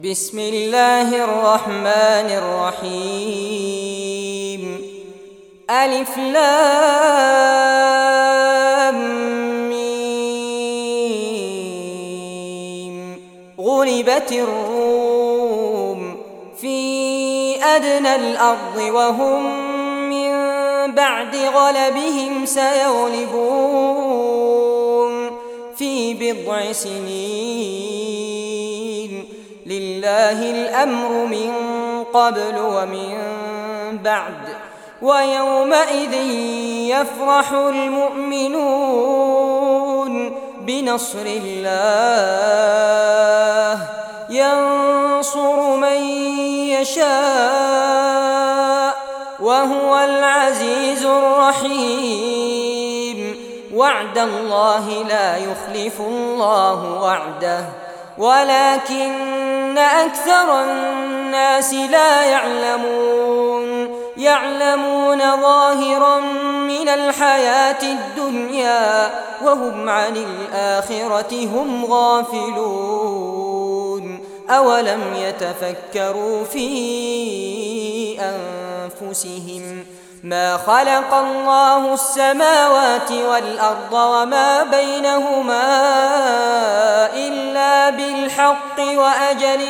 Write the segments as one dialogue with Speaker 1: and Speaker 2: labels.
Speaker 1: بسم الله الرحمن الرحيم. ألف لام ميم. غلبت الروم في أدنى الأرض وهم من بعد غلبهم سيغلبون في بضع سنين. لله الأمر من قبل ومن بعد ويومئذ يفرح المؤمنون بنصر الله ينصر من يشاء وهو العزيز الرحيم. وعد الله لا يخلف الله وعده ولكن أكثر الناس لا يعلمون ظاهرا من الحياة الدنيا وهم عن الآخرة هم غافلون. أولم يتفكروا في أنفسهم ما خلق الله السماوات والأرض وما بينهما إلا بالحق وأجل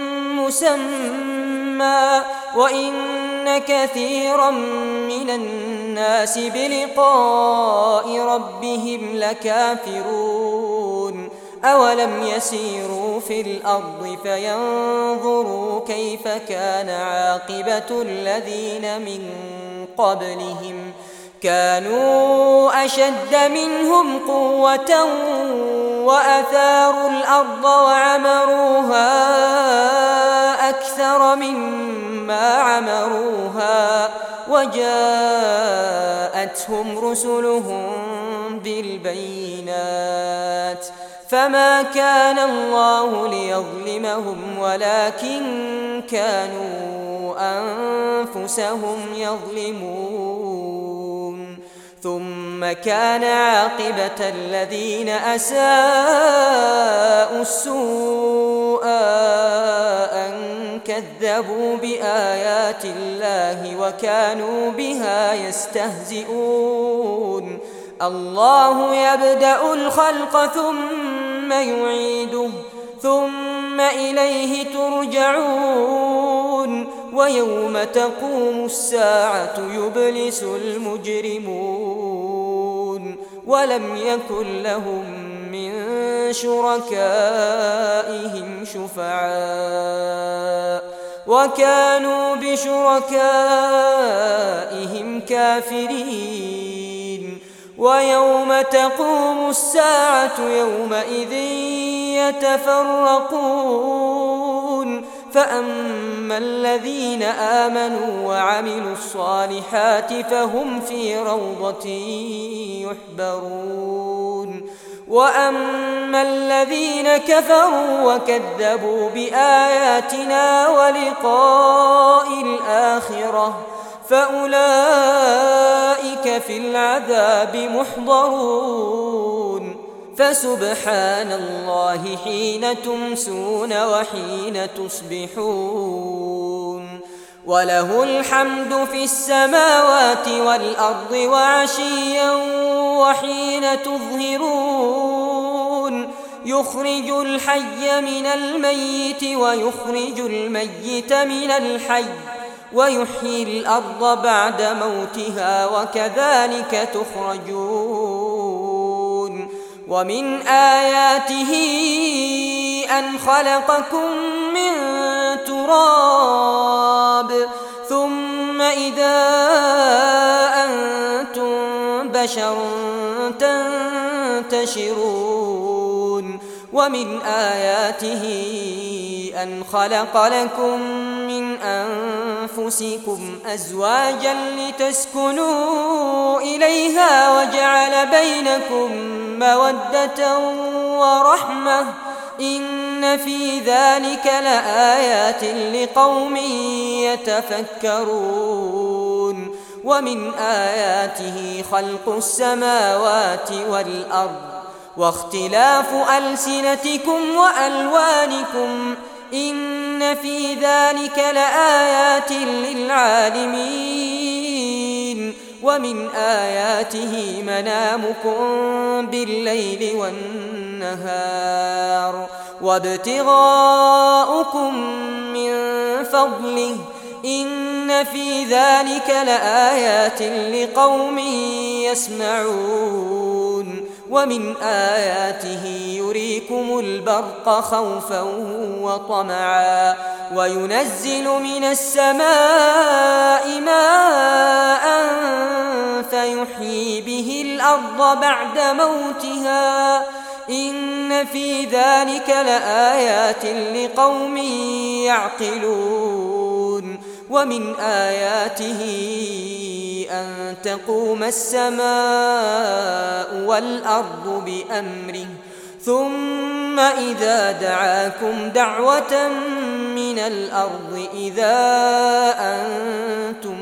Speaker 1: مسمى وإن كثيرا من الناس بلقاء ربهم لكافرون. أولم يسيروا في الأرض فينظروا كيف كان عاقبة الذين من قبلهم كانوا أشد منهم قوة وأثاروا الأرض وعمروها أكثر مما عمروها وجاءتهم رسلهم بالبينات فما كان الله ليظلمهم ولكن كانوا أنفسهم يظلمون. ثم كان عاقبة الذين أساءوا السوء أن كذبوا بآيات الله وكانوا بها يستهزئون. الله يبدأ الخلق ثم يعيده ثم إليه ترجعون. ويوم تقوم الساعة يبلس المجرمون ولم يكن لهم من شركائهم شفعاء وكانوا بشركائهم كافرين. ويوم تقوم الساعة يومئذ يتفرقون فأما الذين آمنوا وعملوا الصالحات فهم في روضة يحبرون وأما الذين كفروا وكذبوا بآياتنا ولقاء الآخرة فأولئك في العذاب محضرون. فسبحان الله حين تمسون وحين تصبحون وله الحمد في السماوات والأرض وعشيا وحين تظهرون. يخرج الحي من الميت ويخرج الميت من الحي ويحيي الأرض بعد موتها وكذلك تخرجون. ومن آياته أن خلقكم من تراب ثم إذا أنتم بشر تنتشرون. ومن آياته أن خلق لكم من أنفسكم أزواجا لتسكنوا إليها وجعل بينكم مودة ورحمة إن في ذلك لآيات لقوم يتفكرون. ومن آياته خلق السماوات والأرض واختلاف ألسنتكم وألوانكم إن في ذلك لآيات للعالمين ومن آياته منامكم بالليل والنهار وابتغاؤكم من فضله إن في ذلك لآيات لقوم يسمعون ومن آياته يريكم البرق خوفا وطمعا وينزل من السماء ماء فيحيي به الأرض بعد موتها إن في ذلك لآيات لقوم يعقلون ومن آياته أن تقوم السماء والأرض بأمره ثم إذا دعاكم دعوة من الأرض إذا أنتم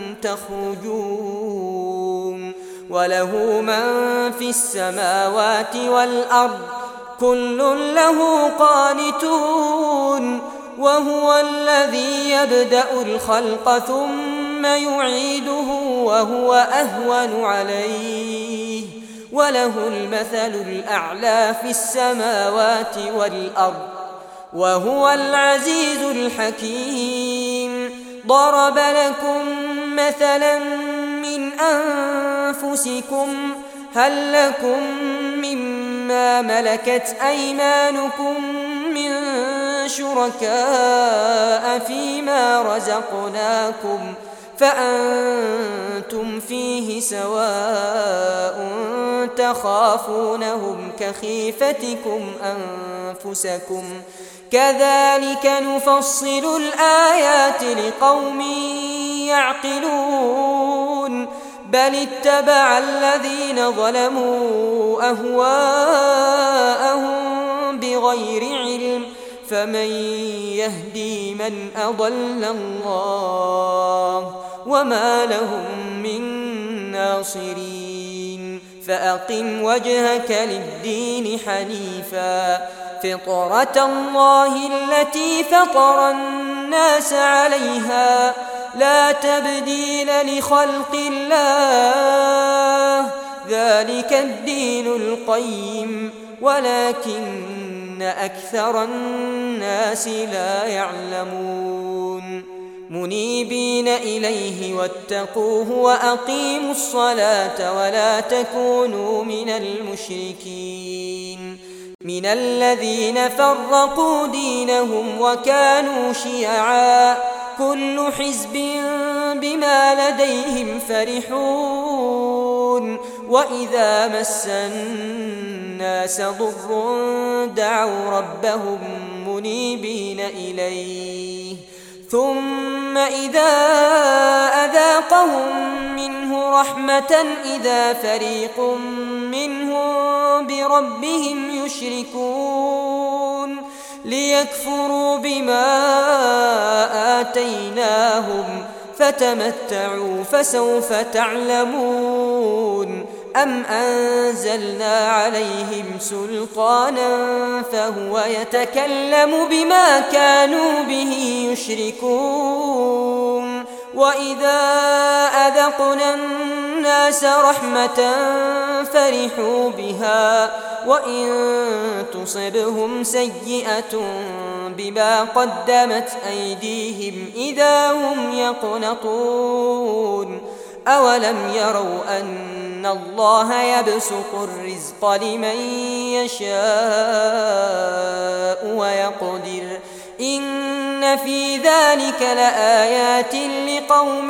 Speaker 1: تخرجون وله من في السماوات والأرض كل له قانتون وهو الذي يبدأ الخلق ثم يعيده وهو أهون عليه وله المثل الأعلى في السماوات والأرض وهو العزيز الحكيم ضرب لكم مثلا من أنفسكم هل لكم مما ملكت أيمانكم من شركاء فيما رزقناكم فأنتم فيه سواء تخافونهم كخيفتكم أنفسكم كذلك نفصل الآيات لقوم يعقلون بل اتبع الذين ظلموا أهواءهم بغير علم فمن يهدي من أضل الله وما لهم من ناصرين فأقم وجهك للدين حنيفا فطرة الله التي فطر الناس عليها لا تبديل لخلق الله ذلك الدين القيم ولكن أكثر الناس لا يعلمون منيبين إليه واتقوه وأقيموا الصلاة ولا تكونوا من المشركين من الذين فرقوا دينهم وكانوا شيعا كل حزب بما لديهم فرحون وإذا مس الناس ضر دعوا ربهم منيبين إليه ثم إذا أذاقهم منه رحمة إذا فريق منهم بربهم يشركون ليكفروا بما آتيناهم فتمتعوا فسوف تعلمون أم أنزلنا عليهم سلطانا فهو يتكلم بما كانوا به يشركون وإذا أذقنا الناس رحمة فرحوا بها وإن تصبهم سيئة بما قدمت أيديهم إذا هم يقنطون أولم يروا أن الله يبسط الرزق لمن يشاء ويقدر إن في ذلك لآيات لقوم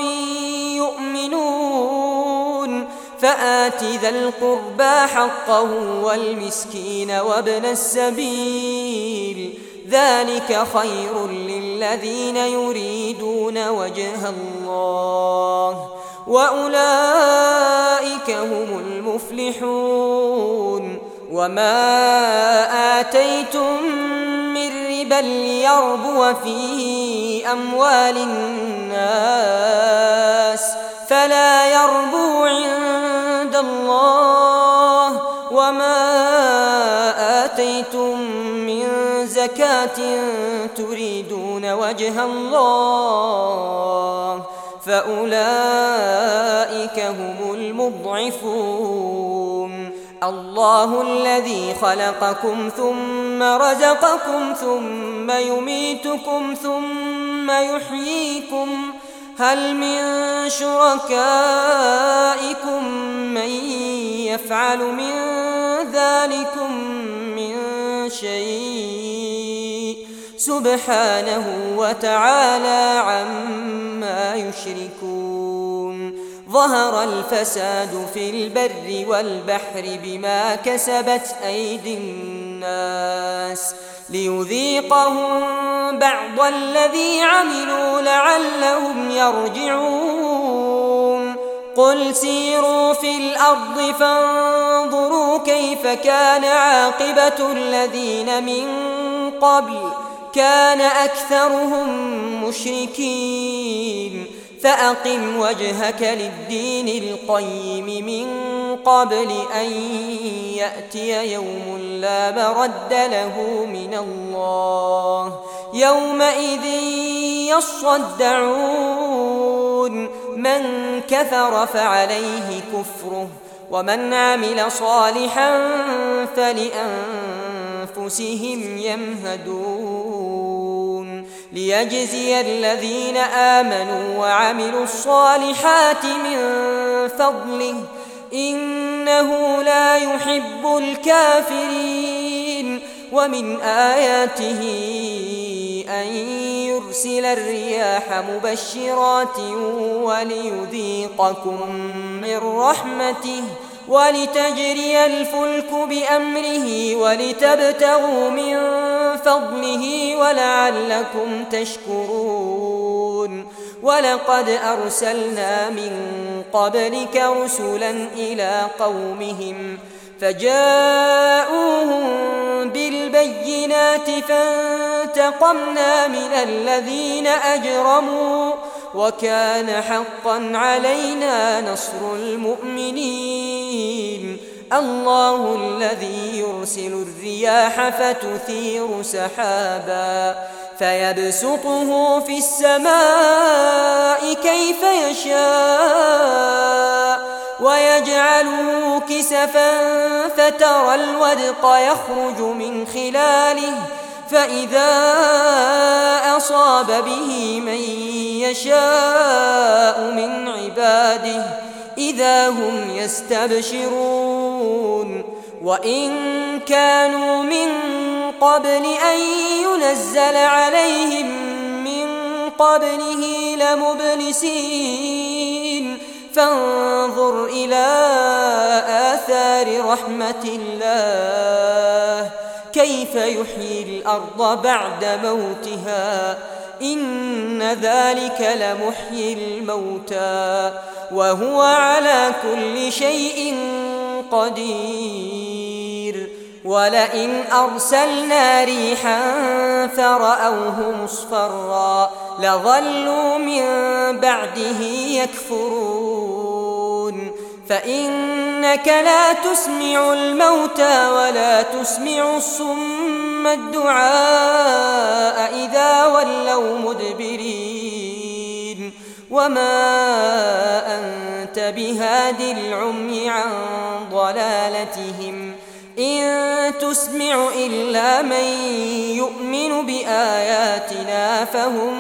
Speaker 1: يؤمنون فآت ذا القربى حقه والمسكين وابن السبيل ذلك خير للذين يريدون وجه الله وأولئك هم المفلحون وما آتيتم من ربا ليربو في أموال الناس فلا يربو عند الله وما آتيتم من زكاة تريدون وجه الله فأولئك هم المضعفون. الله الذي خلقكم ثم رزقكم ثم يميتكم ثم يحييكم هل من شركائكم من يفعل من ذلكم من شيء سبحانه وتعالى عما يشركون. ظهر الفساد في البر والبحر بما كسبت أيدي الناس ليذيقهم بعض الذي عملوا لعلهم يرجعون. قل سيروا في الأرض فانظروا كيف كان عاقبة الذين من قبل كان أكثرهم مشركين. فأقم وجهك للدين القيم من قبل أن يأتي يوم لا مرد له من الله يومئذ يصدعون. من كفر فعليه كفره ومن عمل صالحا فلأنفسهم يمهدون. ليجزي الذين آمنوا وعملوا الصالحات من فضله إنه لا يحب الكافرين. ومن آياته أن يرسل الرياح مبشرات وليذيقكم من رحمته ولتجري الفلك بأمره ولتبتغوا من فضله ولعلكم تشكرون. ولقد أرسلنا من قبلك رسلا إلى قومهم فجاءوهم بالبينات فانتقمنا من الذين أجرموا وكان حقا علينا نصر المؤمنين. الله الذي يرسل الرياح فتثير سحابا فيبسطه في السماء كيف يشاء ويجعله كسفا فترى الودق يخرج من خلاله فإذا أصاب به من يشاء من عباده إذا هم يستبشرون. وإن كانوا من قبل أن ينزل عليهم من قبله لمبلسين. فانظر إلى آثار رحمة الله كيف يحيي الأرض بعد موتها إن ذلك لمحيي الموتى وهو على كل شيء قدير. ولئن أرسلنا ريحا فرأوه مصفرا لظلوا من بعده يكفرون. فإنك لا تسمع الموتى ولا تسمع الصم الدعاء إذا ولوا مدبرين. وما أنت بهاد العمي عن ضلالتهم إن تسمع إلا من يؤمن بآياتنا فهم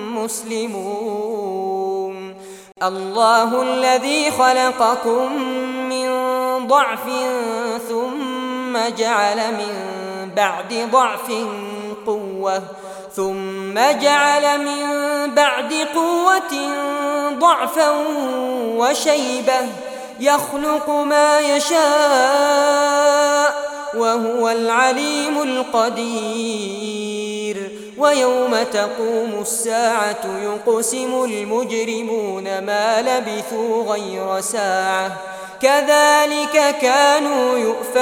Speaker 1: مسلمون. الله الذي خلقكم من ضعف ثم جعل من بعد ضعف قوة ثم جعل من بعد قوة ضعفا وشيبة يخلق ما يشاء وهو العليم القدير. ويوم تقوم الساعة يقسم المجرمون ما لبثوا غير ساعة كذلك كانوا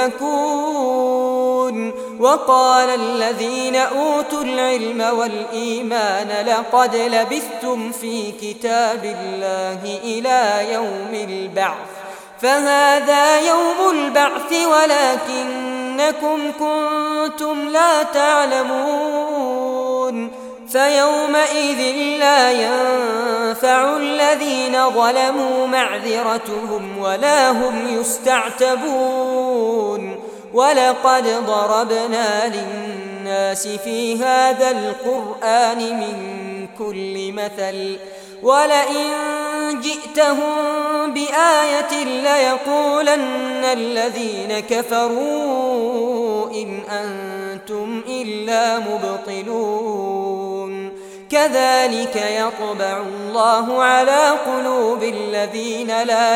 Speaker 1: يؤفكون. وقال الذين أوتوا العلم والإيمان لقد لبثتم في كتاب الله إلى يوم البعث فهذا يوم البعث ولكنكم كنتم لا تعلمون. فيومئذ لا ينفع الذين ظلموا معذرتهم ولا هم يستعتبون ولقد ضربنا للناس في هذا القرآن من كل مثل ولئن جئتهم بآية ليقولن الذين كفروا إن أنتم إلا مبطلون كذلك يطبع الله على قلوب الذين لا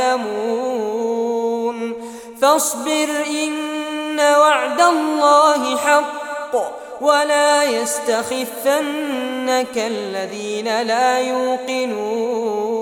Speaker 1: يعلمون فاصبر إن وعد الله حق ولا يستخفنك الذين لا يوقنون